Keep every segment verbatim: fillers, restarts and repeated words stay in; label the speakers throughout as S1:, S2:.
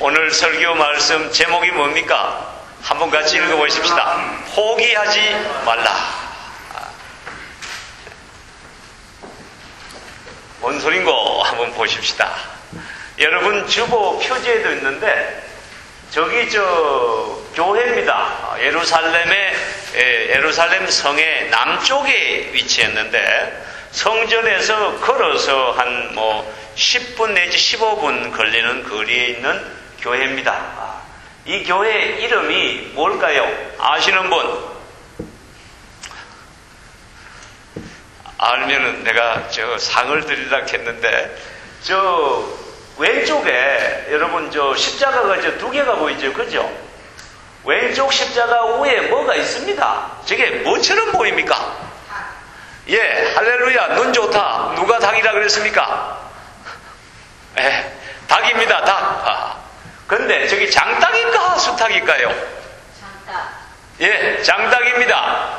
S1: 오늘 설교 말씀 제목이 뭡니까? 한번 같이 읽어보십시다. 포기하지 말라. 뭔 소린고 한번 보십시다. 여러분 주보 표지에도 있는데 저기 저 교회입니다. 예루살렘의 예루살렘 성의 남쪽에 위치했는데 성전에서 걸어서 한 뭐 십 분 내지 십오 분 걸리는 거리에 있는 교회입니다. 이 교회 이름이 뭘까요? 아시는 분? 알면은 내가 저 상을 드리려고 했는데 저 왼쪽에 여러분 저 십자가가 저 두 개가 보이죠, 그죠? 왼쪽 십자가 위에 뭐가 있습니다. 저게 뭐처럼 보입니까? 예, 할렐루야, 눈 좋다. 누가 닭이라 그랬습니까? 예, 닭입니다, 닭. 아, 근데 저기 장닭일까 수탉일까요?
S2: 장닭.
S1: 예, 장닭입니다.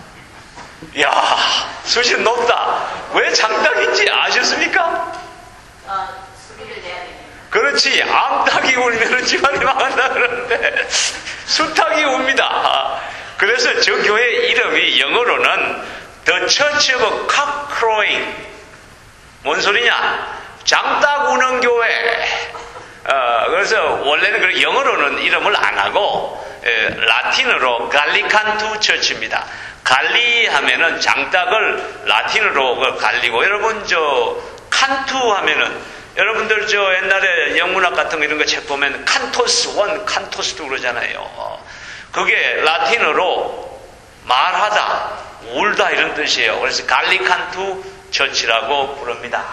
S1: 이야, 수준 높다. 왜 장닭인지 아셨습니까?
S2: 어, 소리를 내야 됩니다.
S1: 그렇지, 암탉이 울면 집안이 망한다 그러는데 수탉이 웁니다. 그래서 저 교회 이름이 영어로는 The Church of Cock Crowing. 뭔 소리냐? 장닭 우는 교회. 어, 그래서 원래는 그 영어로는 이름을 안 하고 에, 라틴어로 갈리칸투 처치입니다. 갈리 하면은 장닭을 라틴어로 갈리고, 여러분 저 칸투 하면은 여러분들 저 옛날에 영문학 같은 거 이런 거 책 보면 칸토스 원, 칸토스 투 그러잖아요. 그게 라틴어로 말하다, 울다 이런 뜻이에요. 그래서 갈리칸투 처치라고 부릅니다.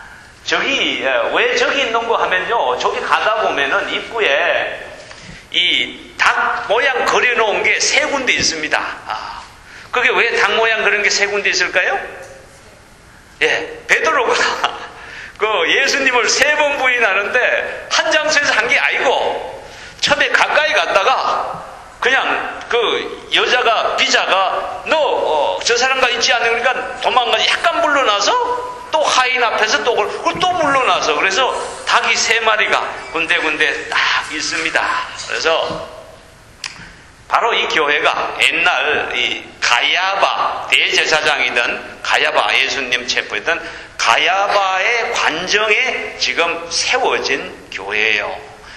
S1: 저기 왜 저기 있는 거 하면요, 저기 가다 보면은 입구에 이 닭 모양 그려놓은 게 세 군데 있습니다. 아, 그게 왜 닭 모양 그런 게 세 군데 있을까요? 예, 베드로가 그 예수님을 세 번 부인하는데 한 장소에서 한 게 아니고 처음에 가까이 갔다가 그냥 그 여자가 비자가 너 저 사람과 있지 않으니까 도망가지 약간 물러나서 또 하인 앞에서 또 그걸 또 물러나서, 그래서 닭이 세 마리가 군데군데 딱 있습니다. 그래서 바로 이 교회가 옛날 이 가야바 대제사장이던 가야바, 예수님 체포했던 가야바의 관정에 지금 세워진 교회예요.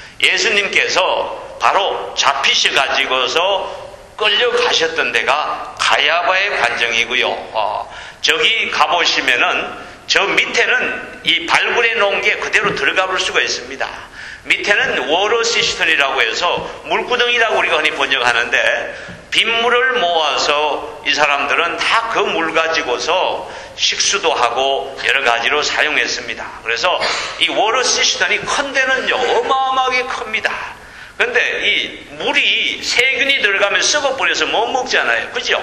S1: 예수님께서 바로 잡히셔 가지고서 끌려가셨던 데가 가야바의 관정이고요. 어, 저기 가보시면은 저 밑에는 이 발굴해 놓은 게 그대로 들어가 볼 수가 있습니다. 밑에는 워러 시스템이라고 해서 물구덩이라고 우리가 흔히 번역하는데, 빗물을 모아서 이 사람들은 다 그 물 가지고서 식수도 하고 여러 가지로 사용했습니다. 그래서 이 워러 시스템이 큰 데는요 어마어마하게 큽니다. 근데 이 물이 세균이 들어가면 썩어버려서 못 먹잖아요, 그죠?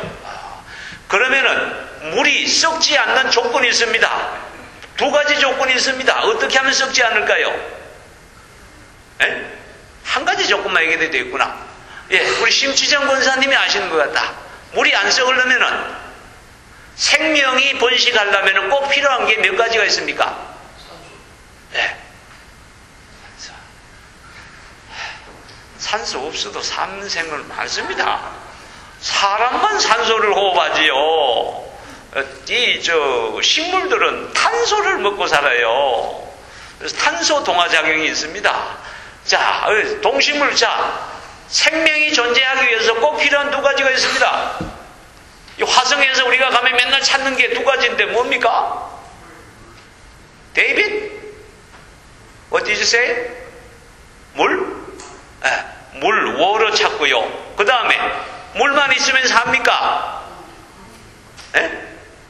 S1: 그러면은 물이 썩지 않는 조건이 있습니다. 두 가지 조건이 있습니다. 어떻게 하면 썩지 않을까요? 에? 한 가지 조건만 얘기해도 되겠구나. 예, 우리 심치정 권사님이 아시는 것 같다. 물이 안 썩으려면은, 생명이 번식하려면은 꼭 필요한 게 몇 가지가 있습니까? 예. 산소 없어도 산생은 많습니다. 사람만 산소를 호흡하지요. 이 저 식물들은 탄소를 먹고 살아요. 그래서 탄소 동화작용이 있습니다. 자, 동식물, 자, 생명이 존재하기 위해서 꼭 필요한 두 가지가 있습니다. 이 화성에서 우리가 가면 맨날 찾는 게 두 가지인데 뭡니까? 데이빗? What did you say? 물? 네, 물, 워러 찾고요. 그 다음에 물만 있으면 삽니까? 네?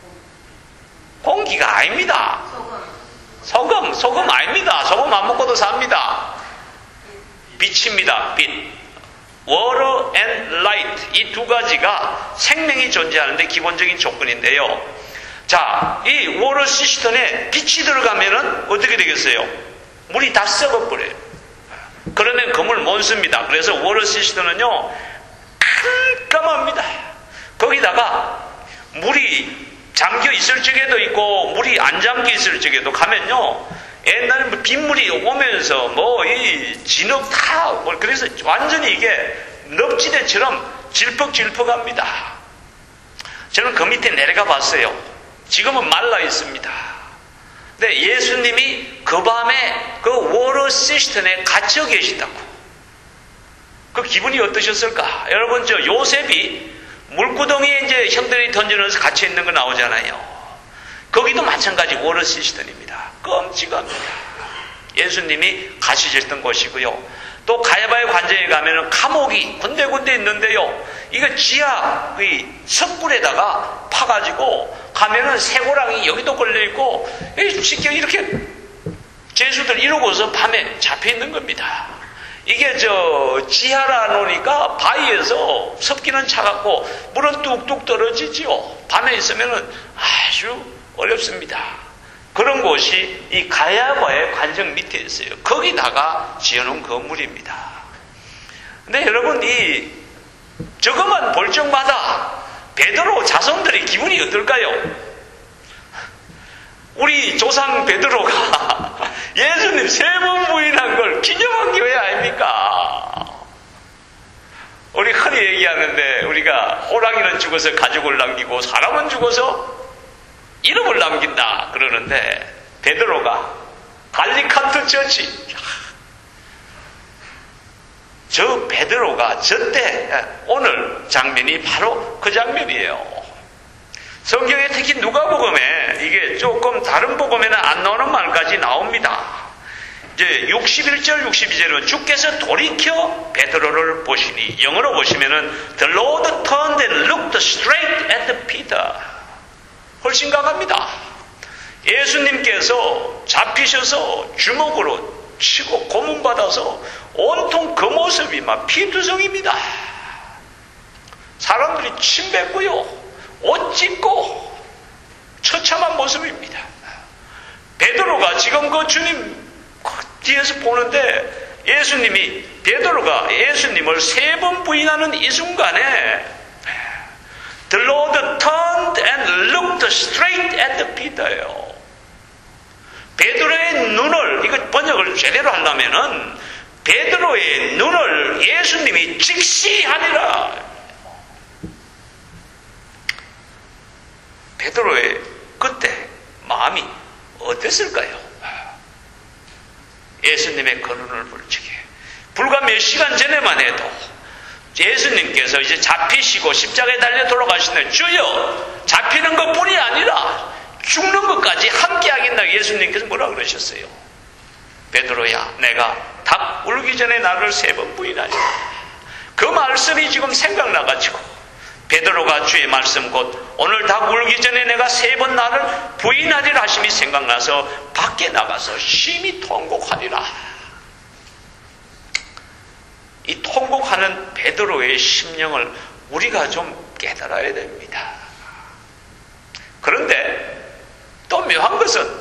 S1: 공기가 아닙니다. 소금, 소금 아닙니다. 소금 안 먹고도 삽니다. 빛입니다. 빛. Water and light, 이 두 가지가 생명이 존재하는데 기본적인 조건인데요. 자, 이 워터 시스템에 빛이 들어가면은 어떻게 되겠어요? 물이 다 썩어버려요. 그러면 그 물 못 씁니다. 그래서 워터 시스템은요 깜깜합니다. 거기다가 물이 잠겨 있을 적에도 있고 물이 안 잠겨 있을 적에도 가면요, 옛날에 뭐 완전 빗물이 오면서 뭐 이 진흙 다 뭐 그래서 완전히 이게 늪지대처럼 질퍽질퍽합니다. 저는 그 밑에 내려가 봤어요. 지금은 말라 있습니다. 근데 예수님이 그 밤에 그 워터 시스템에 갇혀 계시다고. 그 기분이 어떠셨을까? 여러분, 저 요셉이 물구덩이에 이제 형들이 던져넣어서 갇혀 있는 거 나오잖아요. 거기도 마찬가지 워터 시스템입니다. 끔찍합니다. 예수님이 갇히셨던 곳이고요. 또 가야바의 관정에 가면은 감옥이 군데군데 있는데요. 이거 지하 이 석굴에다가 파가지고 가면은 새고랑이 여기도 걸려있고 쉽게 이렇게 죄수들 이러고서 밤에 잡혀 있는 겁니다. 이게 저 지하라 놓으니까 바위에서 습기는 차갑고 물은 뚝뚝 떨어지지요. 밤에 있으면은 아주 어렵습니다. 그런 곳이 이 가야바의 관정 밑에 있어요. 거기다가 지어놓은 건물입니다. 근데 여러분, 이 저것만 볼 적마다 베드로 자손들의 기분이 어떨까요? 우리 조상 베드로가 예수님 세 번 부인한 걸 기념한 교회 아닙니까? 우리 흔히 얘기하는데 우리가 호랑이는 죽어서 가족을 남기고 사람은 죽어서 이름을 남긴다 그러는데 베드로가 갈리칸트 처치, 저 베드로가 저때 오늘 장면이 바로 그 장면이에요. 성경에 특히 누가복음에 이게 조금 다른 복음에는 안 나오는 말까지 나옵니다. 이제 육십일 절 육십이 절은 주께서 돌이켜 베드로를 보시니, 영어로 보시면은 The Lord turned and looked straight at Peter. 훨씬 강합니다. 예수님께서 잡히셔서 주먹으로 치고 고문받아서 온통 그 모습이 막 피투성입니다. 사람들이 침 뱉고요, 옷 찢고 처참한 모습입니다. 베드로가 지금 그 주님 뒤에서 보는데 예수님이, 베드로가 예수님을 세 번 부인하는 이 순간에 The Lord turned and looked straight at Peter예요. 베드로의 눈을, 이거 번역을 제대로 하려면은 베드로의 눈을 예수님이 직시하니라. 베드로의 그때 마음이 어땠을까요? 예수님의 그 눈을 불치게. 불과 몇 시간 전에만 해도 예수님께서 이제 잡히시고 십자가에 달려 돌아가시는데, 주여, 잡히는 것뿐이 아니라 죽는 것까지 함께 하겠다고 예수님께서 뭐라 그러셨어요? 베드로야, 내가 닭 울기 전에 나를 세 번 부인하리라. 그 말씀이 지금 생각나가지고 베드로가 주의 말씀 곧 오늘 닭 울기 전에 내가 세 번 나를 부인하리라 하심이 생각나서 밖에 나가서 심히 통곡하리라. 이 통곡하는 베드로의 심령을 우리가 좀 깨달아야 됩니다. 그런데 또 묘한 것은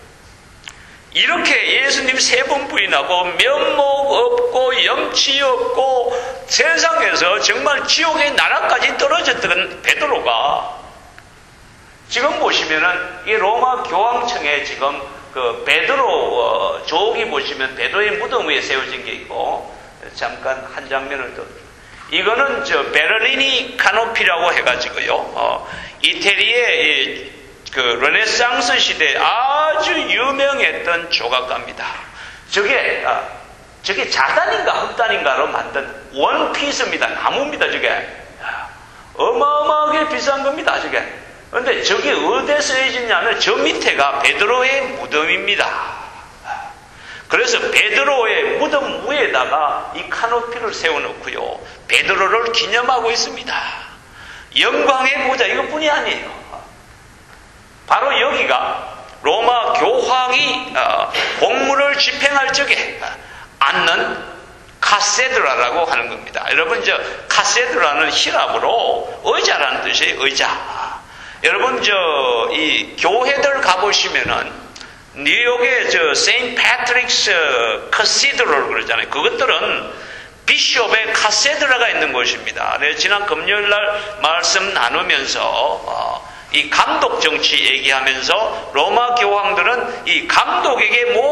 S1: 이렇게 예수님 세 번 부인하고 면목 없고 염치 없고 세상에서 정말 지옥의 나라까지 떨어졌던 베드로가 지금 보시면은 이 로마 교황청에 지금 그 베드로 어, 조기 보시면 베드로의 무덤 위에 세워진 게 있고, 잠깐 한 장면을 더. 이거는 저 베를리니 카노피라고 해가지고요. 어, 이태리의 그 르네상스 시대 아주 유명했던 조각가입니다. 저게 아, 저게 자단인가 흑단인가로 만든 원피스입니다. 나무입니다. 저게 어마어마하게 비싼 겁니다. 저게. 그런데 저게 어디에 쓰여졌냐면 저 밑에가 베드로의 무덤입니다. 그래서 베드로의 무덤 위에다가 이 카노피를 세워놓고요, 베드로를 기념하고 있습니다. 영광의 보좌, 이것뿐이 아니에요. 바로 여기가 로마 교황이 공무를 집행할 적에 앉는 카세드라라고 하는 겁니다. 여러분, 저 카세드라는 히랍으로 의자라는 뜻이에요. 의자. 여러분, 저 이 교회들 가보시면은 뉴욕의 저 세인트 패트릭스 카시드럴 그러잖아요. 그것들은 비숍의 카세드라가 있는 곳입니다. 네, 지난 금요일 날 말씀 나누면서 어, 이 감독 정치 얘기하면서 로마 교황들은 이 감독에게 모든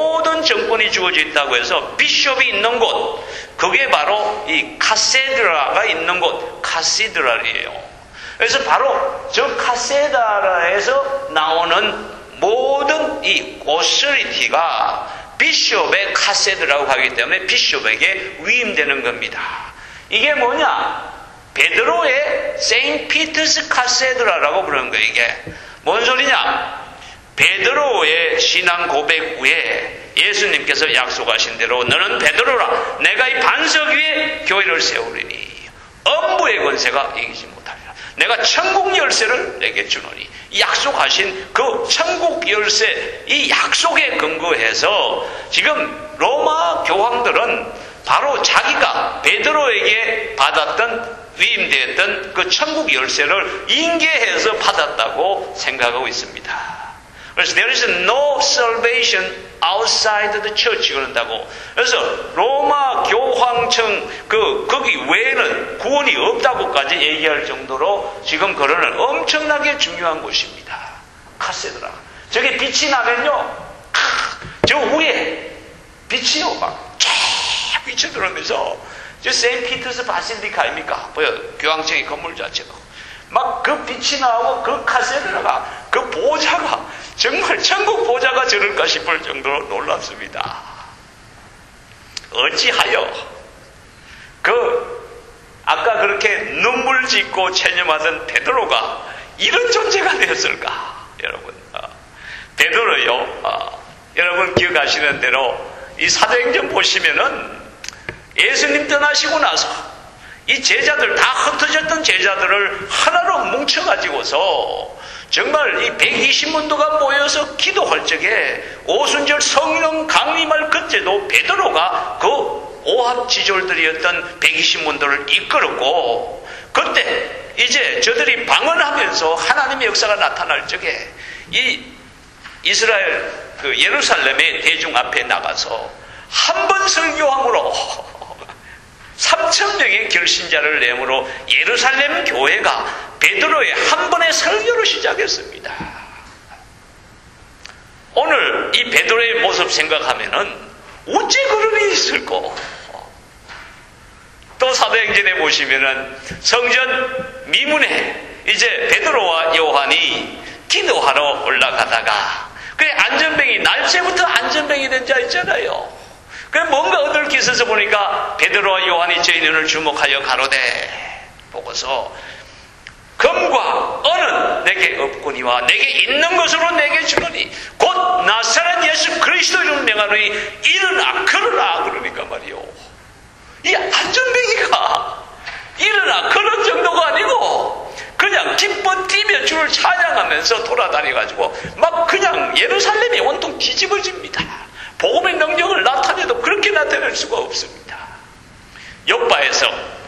S1: 어떤 정권이 주어져 있다고 해서 비숍이 있는 곳, 그게 바로 이 카세드라가 있는 곳, 카시드랄이에요. 그래서 바로 저 카세드라에서 나오는 모든 이 오서리티가 비숍의 카세드라고 하기 때문에 비숍에게 위임되는 겁니다. 이게 뭐냐? 베드로의 세인트 피터스 카세드라라고 부르는 거예요. 이게 뭔 소리냐? 베드로의 신앙 고백 후에 예수님께서 약속하신 대로 너는 베드로라, 내가 이 반석 위에 교회를 세우리니 엄부의 권세가 이기지 못하리라. 내가 천국 열쇠를 내게 주노니, 약속하신 그 천국 열쇠, 이 약속에 근거해서 지금 로마 교황들은 바로 자기가 베드로에게 받았던, 위임되었던 그 천국 열쇠를 인계해서 받았다고 생각하고 있습니다. 그래서 there is no salvation outside the church 그런다고. 그래서 로마 교황청 그 거기 외에는 구원이 없다고까지 얘기할 정도로 지금 그러는 엄청나게 중요한 곳입니다. 카세드라. 저게 빛이 나면요, 저 위에 빛이요 막쫙 비쳐들어오면서, 저 세인트 피터스 바실리카 아닙니까? 뭐야, 교황청의 건물 자체가 막 그 빛이 나오고 그 카세드라가, 그 보좌가 정말 천국 보좌가 저럴까 싶을 정도로 놀랍습니다. 어찌하여 그 아까 그렇게 눈물 짓고 체념하던 베드로가 이런 존재가 되었을까? 여러분, 어, 베드로요, 어, 여러분 기억하시는 대로 이 사도행전 보시면은 예수님 떠나시고 나서 이 제자들, 다 흩어졌던 제자들을 하나로 뭉쳐가지고서 정말 이 백이십 문도가 모여서 기도할 적에 오순절 성령 강림할 그때도 베드로가 그 오합지졸들이었던 백이십 문도를 이끌었고, 그때 이제 저들이 방언하면서 하나님의 역사가 나타날 적에 이 이스라엘 그 예루살렘의 대중 앞에 나가서 한 번 설교함으로 삼천 명의 결신자를 내므로 예루살렘 교회가 베드로의 한 번의 설교로 시작했습니다. 오늘 이 베드로의 모습 생각하면은 어째 그런 일이 있을까? 또 사도행전에 보시면은 성전 미문에 이제 베드로와 요한이 기도하러 올라가다가 그래 안전뱅이, 날새부터 안전뱅이 된 자 있잖아요. 그래 뭔가 얻을 게 있어서 보니까 베드로와 요한이 저희 눈을 주목하여 가로되 보고서 금과 은은 내게 없거니와 내게 있는 것으로 내게 주노니 곧 나사렛 예수 그리스도 이름 명하노니 일어나 걸어라 그러니까 말이요. 이 안전뱅이가 일어나 그런 정도가 아니고 그냥 기뻐 뛰며 주를 찬양하면서 돌아다녀가지고 막 그냥 예루살렘이 온통 뒤집어집니다. 복음의 능력을 나타내도 그렇게 나타낼 수가 없습니다. 요빠에서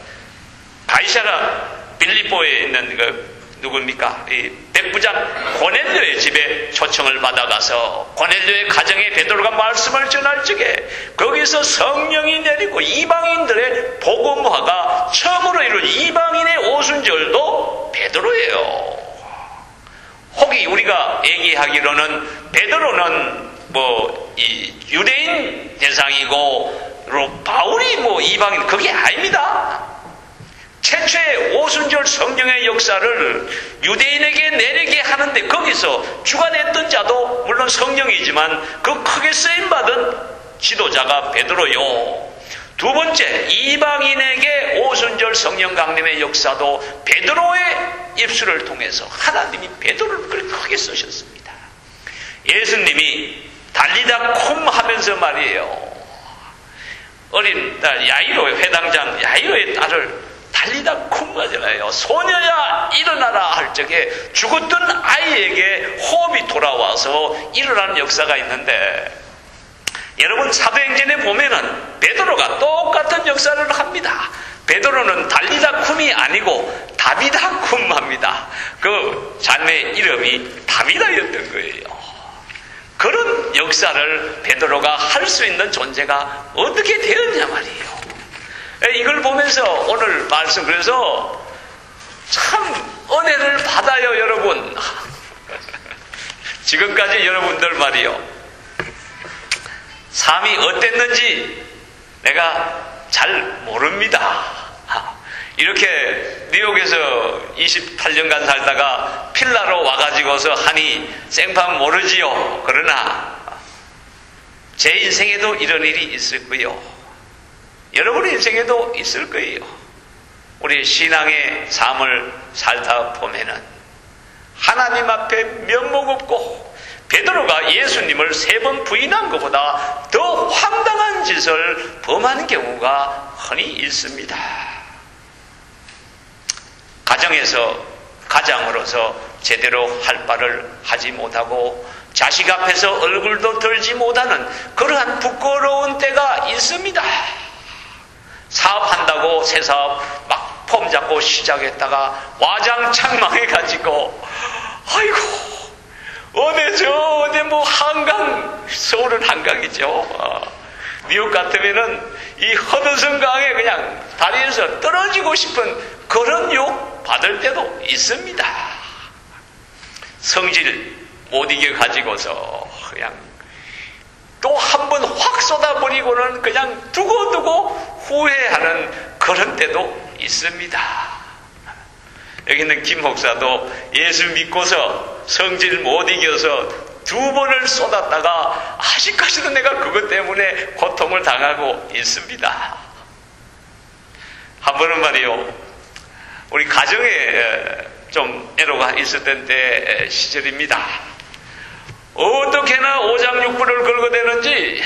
S1: 가이사라 빌립보에 있는 그 누굽니까? 이 백부장 고넬료의 집에 초청을 받아가서 고넬료의 가정에 베드로가 말씀을 전할 적에 거기서 성령이 내리고 이방인들의 복음화가 처음으로 이룬 이방인의 오순절도 베드로예요. 혹이 우리가 얘기하기로는 베드로는 뭐 이 유대인 대상이고 바울이 뭐 이방인, 그게 아닙니다. 최초의 오순절 성령의 역사를 유대인에게 내리게 하는데 거기서 주관했던 자도 물론 성령이지만 그 크게 쓰임받은 지도자가 베드로요. 두 번째, 이방인에게 오순절 성령 강림의 역사도 베드로의 입술을 통해서 하나님이 베드로를 그렇게 크게 쓰셨습니다. 예수님이 달리다 콤 하면서 말이에요. 어린 딸 야이로, 회당장 야이로의 딸을 달리다 쿵 하잖아요. 소녀야 일어나라 할 적에 죽었던 아이에게 호흡이 돌아와서 일어나는 역사가 있는데, 여러분 사도행전에 보면은 베드로가 똑같은 역사를 합니다. 베드로는 달리다 쿰이 아니고 다비다 쿰 합니다. 그 자매의 이름이 다비다였던 거예요. 그런 역사를 베드로가 할 수 있는 존재가 어떻게 되었냐 말이에요. 이걸 보면서 오늘 말씀, 그래서 참 은혜를 받아요 여러분. 지금까지 여러분들 말이요, 삶이 어땠는지 내가 잘 모릅니다. 이렇게 뉴욕에서 이십팔 년간 살다가 필라로 와가지고서 하니 생판 모르지요. 그러나 제 인생에도 이런 일이 있을 거예요. 여러분의 인생에도 있을 거예요. 우리 신앙의 삶을 살다 보면은 하나님 앞에 면목 없고 베드로가 예수님을 세 번 부인한 것보다 더 황당한 짓을 범하는 경우가 흔히 있습니다. 가정에서 가장으로서 제대로 할 바를 하지 못하고 자식 앞에서 얼굴도 들지 못하는 그러한 부끄러운 때가 있습니다. 사업한다고 새 사업 막 폼 잡고 시작했다가 와장창망해가지고 아이고 어디 저 어디 뭐 한강, 서울은 한강이죠. 어, 미국 같으면은 이 허드슨 강에 그냥 다리에서 떨어지고 싶은 그런 욕 받을 때도 있습니다. 성질 못 이겨 가지고서 그냥 또 한 번 확 쏟아버리고는 그냥 두고두고 후회하는 그런 때도 있습니다. 여기 있는 김 목사도 예수 믿고서 성질 못 이겨서 두 번을 쏟았다가 아직까지도 내가 그것 때문에 고통을 당하고 있습니다. 한 번은 말이요, 우리 가정에 좀 애로가 있었던 때 시절입니다. 어떻게나 오장육부를 걸거대는지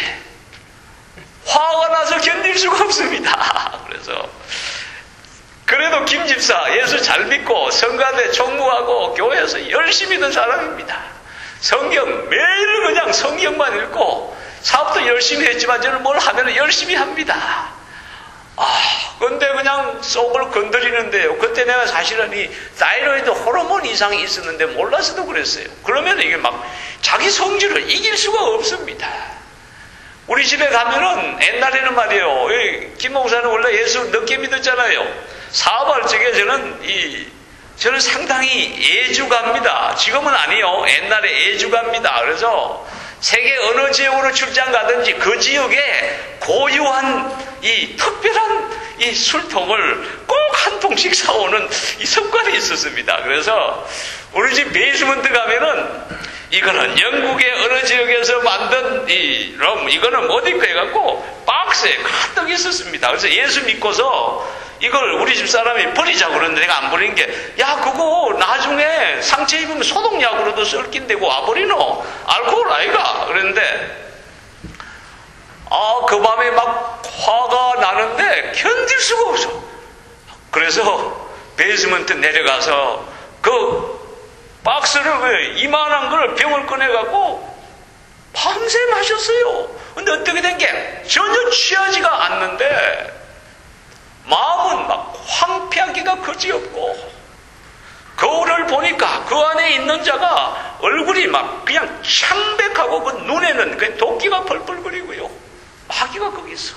S1: 화가 나서 견딜 수가 없습니다. 그래서 그래도 김 집사 예수 잘 믿고 성가대 총무하고 교회에서 열심히 있는 사람입니다. 성경 매일 그냥 성경만 읽고 사업도 열심히 했지만 저는 뭘 하면 열심히 합니다. 아, 근데 그냥 속을 건드리는데요. 그때 내가 사실은 이 타이로이드 호르몬 이상이 있었는데 몰라서도 그랬어요. 그러면 이게 막 자기 성질을 이길 수가 없습니다. 우리 집에 가면은 옛날에는 말이에요. 김 목사는 원래 예수 늦게 믿었잖아요. 사업할 적에 저는 이 저는 상당히 애주가입니다. 지금은 아니요. 옛날에 애주가입니다. 그래서 세계 어느 지역으로 출장 가든지 그 지역에 고유한 이 특별한 이 술통을 꼭 한 통씩 사오는 이 습관이 있었습니다. 그래서 우리 집 베이스먼트 가면은 이거는 영국의 어느 지역에서 만든 이 럼, 이거는 어디 거 해갖고 박스에 가득 있었습니다. 그래서 예수 믿고서 이걸 우리 집 사람이 버리자고 그러는데 내가 안 버린 게, 야, 그거 나중에 상처 입으면 소독약으로도 쓸 낀데고 와버리노? 알코올 아이가? 그랬는데, 아, 그 밤에 막 화가 나는데 견딜 수가 없어. 그래서 베이스먼트 내려가서 그 박스를, 이만한 걸 병을 꺼내갖고 밤새 마셨어요. 근데 어떻게 된 게 전혀 취하지가 않는데 마음은 막 황폐하기가 그지없고, 거울을 보니까 그 안에 있는 자가 얼굴이 막 그냥 창백하고 그 눈에는 그 도끼가 펄펄거리고요. 마귀가 거기 있어.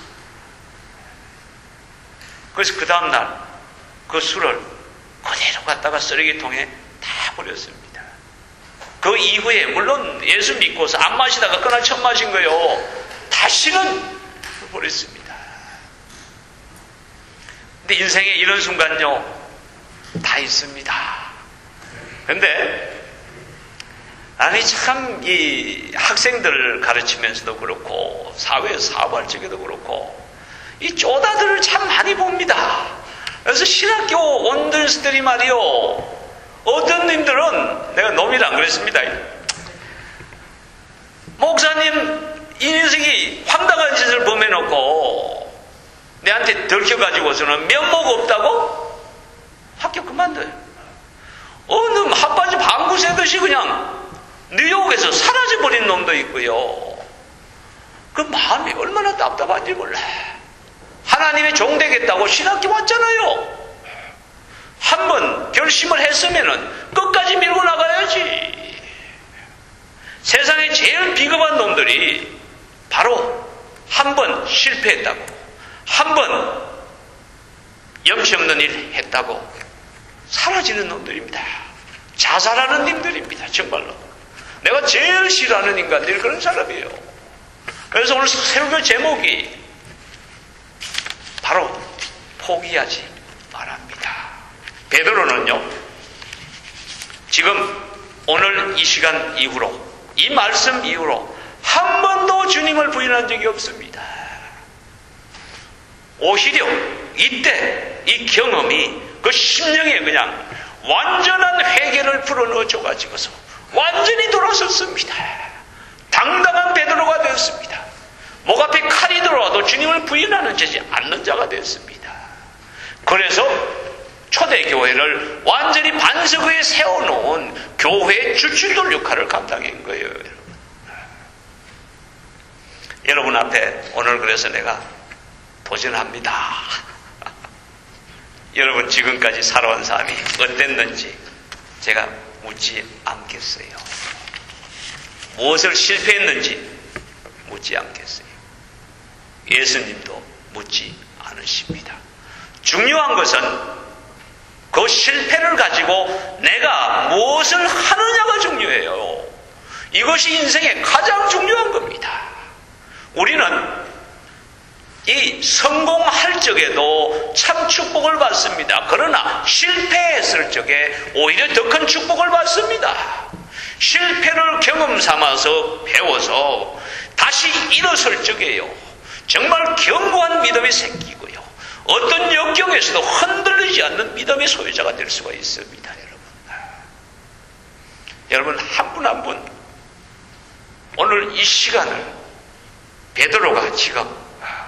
S1: 그래서 그 다음날 그 술을 그대로 갖다가 쓰레기통에 다 버렸습니다. 그 이후에 물론 예수 믿고서 안 마시다가 그날 처음 마신 거요. 다시는 버렸습니다. 근데 인생에 이런 순간요 다 있습니다. 근데 아니 참 이 학생들 가르치면서도 그렇고 사회에서 사업할 적에도 그렇고 이 쪼다들을 참 많이 봅니다. 그래서 신학교 원들스들이 말이요, 어떤 님들은, 내가 놈이라 안 그랬습니다. 목사님 이 녀석이 황당한 짓을 범해놓고 내한테 들켜가지고서는 면목 없다고 학교 그만둬요. 어느 핫바지 방구 새듯이 그냥 뉴욕에서 사라져버린 놈도 있고요. 그 마음이 얼마나 답답한지 몰라. 하나님의 종 되겠다고 신학교 왔잖아요. 한번 결심을 했으면은 끝까지 밀고 나가야지. 세상에 제일 비겁한 놈들이 바로 한 번 실패했다고, 한 번 염치 없는 일 했다고 사라지는 놈들입니다. 자살하는 놈들입니다. 정말로. 내가 제일 싫어하는 인간들이 그런 사람이에요. 그래서 오늘 설교 제목이 바로 포기하지 말합니다. 베드로는요, 지금 오늘 이 시간 이후로, 이 말씀 이후로 한 번도 주님을 부인한 적이 없습니다. 오히려 이때 이 경험이 그 심령에 그냥 완전한 회개를 불어넣어 줘가지고서 완전히 돌아섰습니다. 당당한 베드로가 되었습니다. 목 앞에 칼이 들어와도 주님을 부인하는 짓이 않는 자가 되었습니다. 그래서 초대교회를 완전히 반석 위에 세워놓은 교회의 주출돌 역할을 감당한 거예요. 여러분. 여러분 앞에 오늘 그래서 내가 도전합니다. 여러분 지금까지 살아온 삶이 어땠는지 제가 묻지 않겠어요. 무엇을 실패했는지 묻지 않겠어요. 예수님도 묻지 않으십니다. 중요한 것은 그 실패를 가지고 내가 무엇을 하느냐가 중요해요. 이것이 인생의 가장 중요한 겁니다. 우리는 이 성공할 적에도 참 축복을 받습니다. 그러나 실패했을 적에 오히려 더 큰 축복을 받습니다. 실패를 경험 삼아서 배워서 다시 일어설 적에요, 정말 견고한 믿음이 생기고요, 어떤 역경에서도 흔들리지 않는 믿음의 소유자가 될 수가 있습니다. 여러분, 여러분 한 분 한 분 오늘 이 시간을 베드로가 지금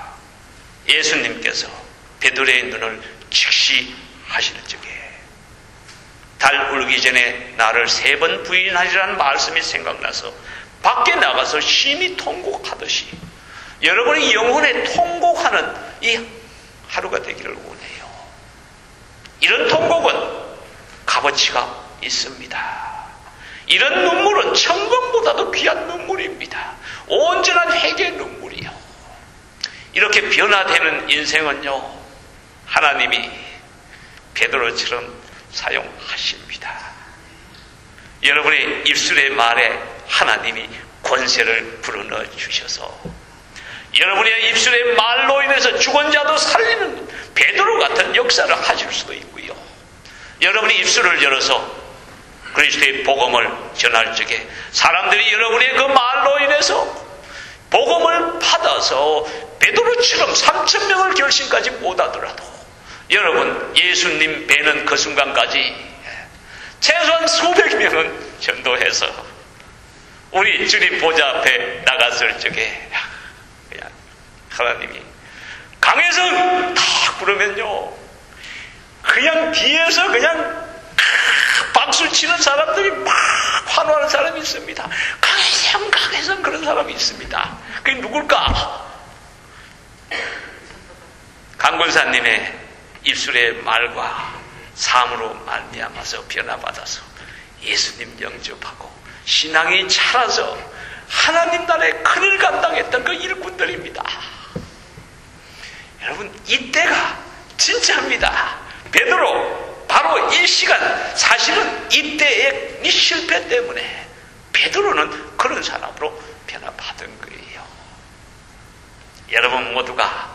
S1: 예수님께서 베드로의 눈을 직시하시는 적에 달 울기 전에 나를 세 번 부인하리라는 말씀이 생각나서 밖에 나가서 심히 통곡하듯이 여러분의 영혼에 통곡하는 이 하루가 되기를 원해요. 이런 통곡은 값어치가 있습니다. 이런 눈물은 천금보다도 귀한 눈물입니다. 온전한 회개의 눈물이요. 이렇게 변화되는 인생은요, 하나님이 베드로처럼 사용하십니다. 여러분의 입술의 말에 하나님이 권세를 불어넣어 주셔서 여러분의 입술의 말로 인해서 죽은 자도 살리는 베드로 같은 역사를 하실 수도 있고요, 여러분의 입술을 열어서 그리스도의 복음을 전할 적에 사람들이 여러분의 그 말로 인해서 복음을 받아서 베드로처럼 삼천 명을 결심까지 못하더라도 여러분 예수님 뵈는 그 순간까지 최소한 수백 명은 전도해서 우리 주님 보좌 앞에 나갔을 적에 그냥 하나님이 강해서 탁 부르면요, 그냥 뒤에서 그냥 박수 치는 사람들이 막 환호하는 사람이 있습니다. 강혜성, 강혜성 그런 사람이 있습니다. 그게 누굴까? 강군사님의 입술의 말과 삶으로 말미암아서 변화받아서 예수님 영접하고 신앙이 자라서 하나님 나라의 큰일 감당했던 그 일꾼들입니다. 여러분 이때가 진짜입니다. 베드로 바로 이 시간, 사실은 이때의 이 실패 때문에 베드로는 그런 사람으로 변화받은 거예요. 여러분 모두가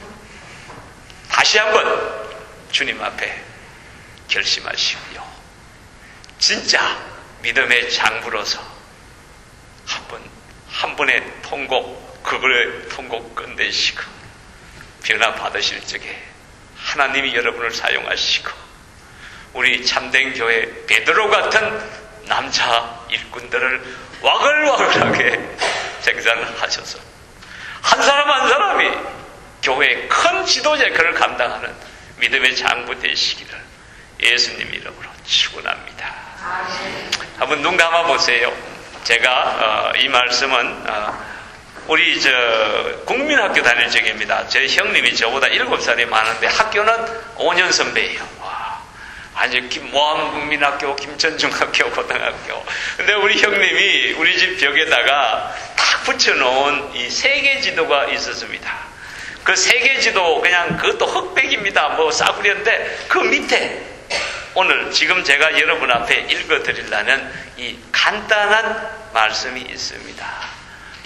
S1: 다시 한번 주님 앞에 결심하시고요, 진짜 믿음의 장부로서 한 번, 한 번의 통곡, 그거를 통곡 끝내시고 변화받으실 적에 하나님이 여러분을 사용하시고 우리 참된 교회 베드로 같은 남자 일꾼들을 와글와글하게 생산하셔서 한 사람 한 사람이 교회의 큰 지도 역할을 감당하는 믿음의 장부 되시기를 예수님 이름으로 축원합니다. 한번 눈 감아 보세요. 제가 어, 이 말씀은 어, 우리 저 국민학교 다닐 적입니다. 제 형님이 저보다 일곱 살이 많은데 학교는 오 년 선배예요. 아니, 모함국민학교, 김천중학교, 고등학교. 근데 우리 형님이 우리 집 벽에다가 탁 붙여놓은 이 세계 지도가 있었습니다. 그 세계 지도 그냥 그것도 흑백입니다. 뭐 싸구려인데 그 밑에 오늘 지금 제가 여러분 앞에 읽어드리려는 이 간단한 말씀이 있습니다.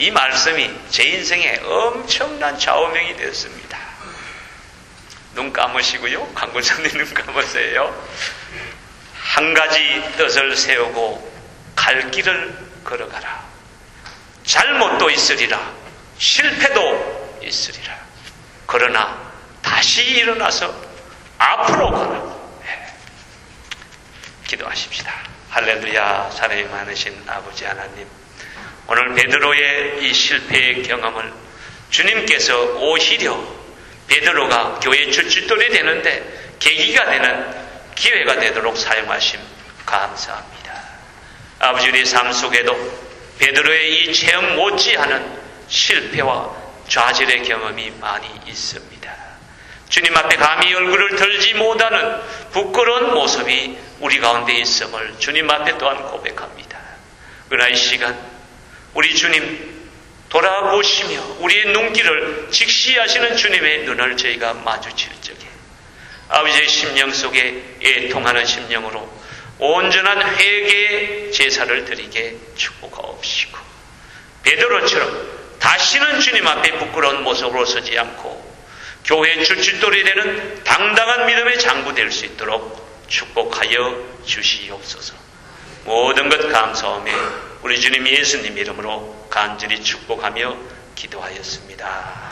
S1: 이 말씀이 제 인생에 엄청난 좌우명이 되었습니다. 눈 감으시고요. 광고자님 눈 감으세요. 한 가지 뜻을 세우고 갈 길을 걸어가라. 잘못도 있으리라. 실패도 있으리라. 그러나 다시 일어나서 앞으로 가라. 네. 기도하십시다. 할렐루야. 사랑이 많으신 아버지 하나님, 오늘 베드로의 이 실패의 경험을 주님께서 오히려 베드로가 교회 주춧돌이 되는데 계기가 되는 기회가 되도록 사용하심 감사합니다. 아버지, 우리 삶 속에도 베드로의 이 체험 못지않은 실패와 좌절의 경험이 많이 있습니다. 주님 앞에 감히 얼굴을 들지 못하는 부끄러운 모습이 우리 가운데 있음을 주님 앞에 또한 고백합니다. 은하의 시간 우리 주님 돌아보시며 우리의 눈길을 직시하시는 주님의 눈을 저희가 마주칠 적에 아버지의 심령 속에 애통하는 심령으로 온전한 회개의 제사를 드리게 축복하옵시고, 베드로처럼 다시는 주님 앞에 부끄러운 모습으로 서지 않고 교회의 주춧돌이 되는 당당한 믿음의 장부 될 수 있도록 축복하여 주시옵소서. 모든 것 감사하며 우리 주님 예수님 이름으로 간절히 축복하며 기도하였습니다.